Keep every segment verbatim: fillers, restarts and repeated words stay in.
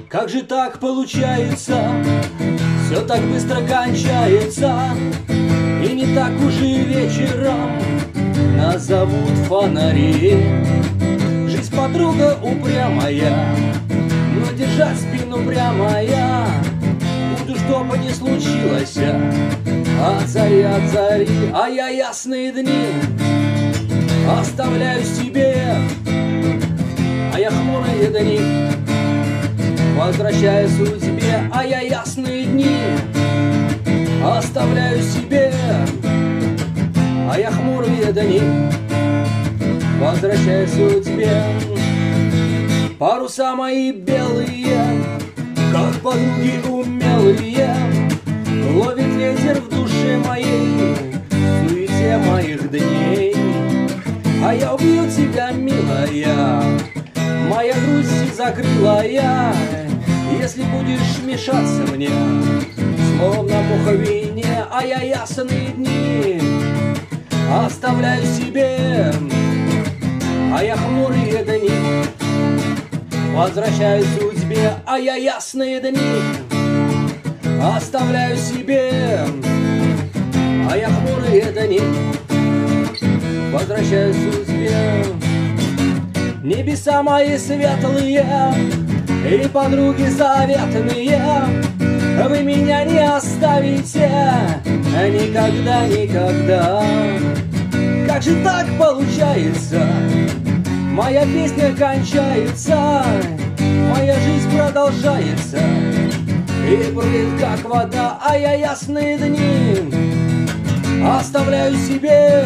Как же так получается? Все так быстро кончается, и не так уже вечером назовут фонари. Жизнь подруга упрямая, но держать спину прямая. Буду, что бы ни случилось, от зари, от зари. А я ясные дни оставляю себе, а я хмурые дни возвращаю судьбе. А я ясные дни оставляю себе, а я хмурые дни возвращаю судьбе. Паруса мои белые, как подруги умелые, ловит ветер в душе моей, в суете моих дней. А я убью тебя, милая, моя грусть закрыла я, если будешь мешаться мне, словно муха в вине. А я ясные дни оставляю себе, а я хмурые дни возвращаю судьбе. А я ясные дни оставляю себе, а я хмурые дни возвращаю судьбе. Небеса мои светлые и подруги заветные, вы меня не оставите никогда, никогда. Как же так получается? Моя песня кончается, моя жизнь продолжается и бурлит, как вода. А я ясные дни оставляю себе,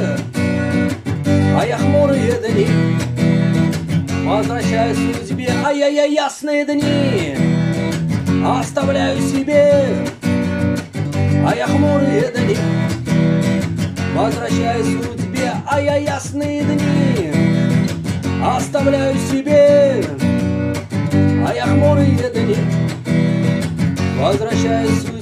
а я хмурые дни возвращаю судьбе. А я, я ясные дни оставляю себе, а я хмурые дни возвращаю судьбе. А я ясные дни оставляю себе, а я хмурые дни возвращаю судьбе.